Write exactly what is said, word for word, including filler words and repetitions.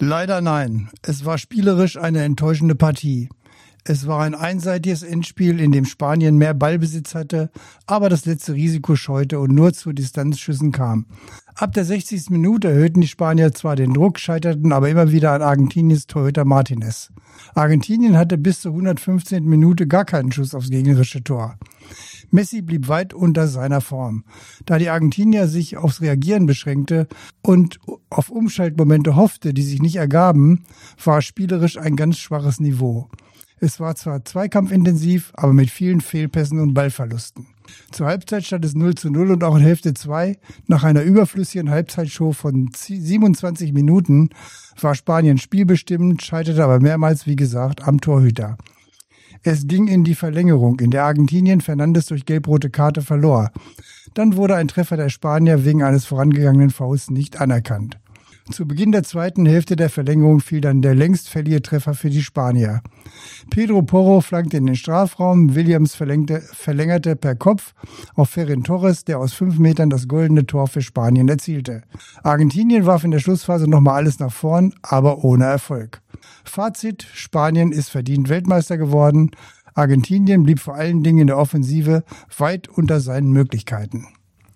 Leider nein. Es war spielerisch eine enttäuschende Partie. Es war ein einseitiges Endspiel, in dem Spanien mehr Ballbesitz hatte, aber das letzte Risiko scheute und nur zu Distanzschüssen kam. Ab der sechzigsten Minute erhöhten die Spanier zwar den Druck, scheiterten aber immer wieder an Argentiniens Torhüter Martinez. Argentinien hatte bis zur hundertfünfzehnten Minute gar keinen Schuss aufs gegnerische Tor. Messi blieb weit unter seiner Form. Da die Argentinier sich aufs Reagieren beschränkte und auf Umschaltmomente hoffte, die sich nicht ergaben, war spielerisch ein ganz schwaches Niveau. Es war zwar zweikampfintensiv, aber mit vielen Fehlpässen und Ballverlusten. Zur Halbzeit stand es null zu null und auch in Hälfte zwei, nach einer überflüssigen Halbzeitshow von siebenundzwanzig Minuten, war Spanien spielbestimmend, scheiterte aber mehrmals, wie gesagt, am Torhüter. Es ging in die Verlängerung, in der Argentinien Fernandes durch gelb-rote Karte verlor. Dann wurde ein Treffer der Spanier wegen eines vorangegangenen Fouls nicht anerkannt. Zu Beginn der zweiten Hälfte der Verlängerung fiel dann der längst fällige Treffer für die Spanier. Pedro Porro flankte in den Strafraum, Williams verlängerte, verlängerte per Kopf auf Ferran Torres, der aus fünf Metern das goldene Tor für Spanien erzielte. Argentinien warf in der Schlussphase nochmal alles nach vorn, aber ohne Erfolg. Fazit: Spanien ist verdient Weltmeister geworden. Argentinien blieb vor allen Dingen in der Offensive weit unter seinen Möglichkeiten.